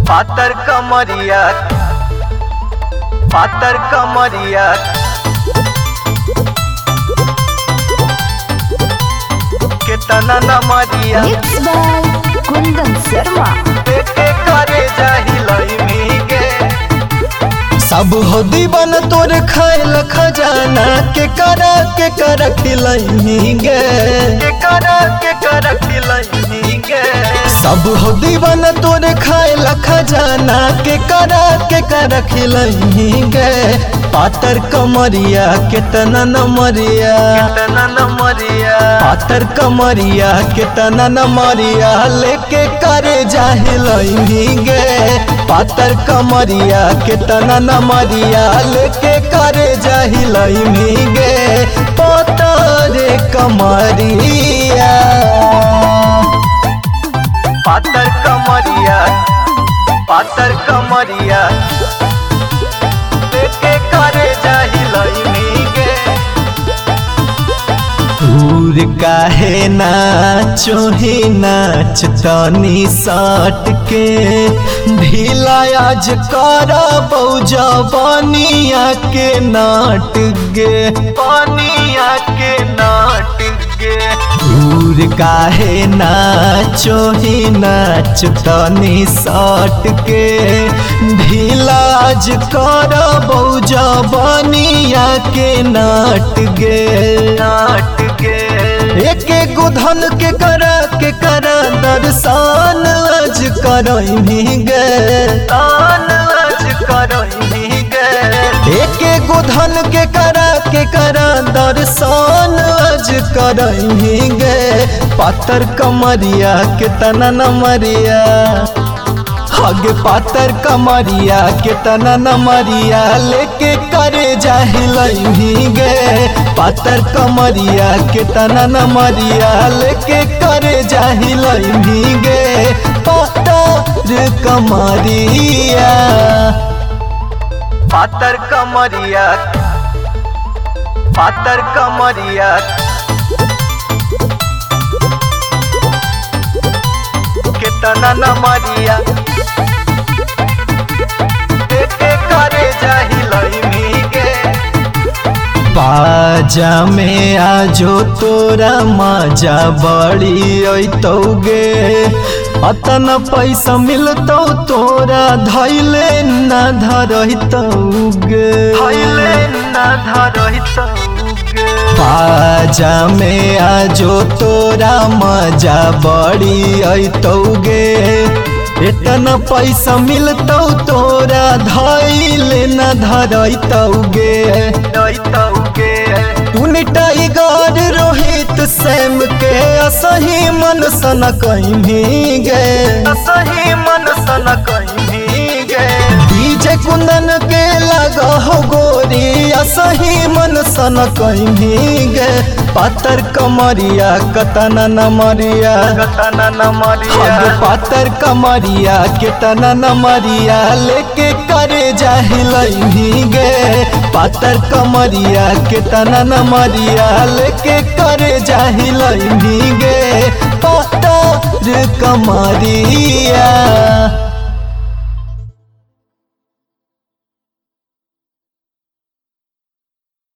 पातर कमरिया कितना न मरिया Mixed by Kundan Sharma. देखे करे जाहिलई मीगे सब हो दीवान तोर खाइल खजाना के करा खिलई मीगे के करा खिलई मीगे सब हो दीवान तोर खाइल खजाना के करा खिलई मीगे पातर कमरिया कितना न मरिया पातर कमरिया कितना न मरिया लेके करे जाहिलई मीगे पातर कमरिया कितना न मरिया लेके करे जाहिलई मीगे पातर कमरिया पातर कमरिया लेके करे जाहिलई मीगे दूर काहे नाचो ही नाच तनी सट के ढीला आज करा बौजा बनिया के नाट गे बनिया के नाट गे दूर काहे नाचो ही नाच तनी सट के ढीला आज करा बौजा बनिया के नाट गे एक गुधन के करा दर्शन आज करई मीगे एक गुधन के करा दर्शन आज करई मीगे पातर कमरिया कितना न मरिया हगे पातर कमरिया कितना न मरिया लेके करे जाहिलई मीगे पातर कमरिया कितना न मरिया लेके करे जाहिलई मीगे पातर कमरिया कितना न मरिया देखे करे जाहिलई मीगे बाजा में आजो तोरा मजा बड़ी अतौगे अतना पैसा मिलतौ तोरा धैले न धरतौगे बाजा में आजो तोरा मजा बड़ी अतौगे इतना पैसा मिलतौ तोरा धैले न धरतौगे तूने टाइगर रोहित सैम के असही मन सन कहीं भीगे डीजे कुंदन के लगा हो गोरी असही मन सन कहीं भीगे पातर कमरिया कतना न मरिया पातर कमरिया कितना न मरिया लेके करे जाहिलई मीगे पातर कमरिया कितना न मरिया लेके करे जाहिलई मीगे पातर कमरिया।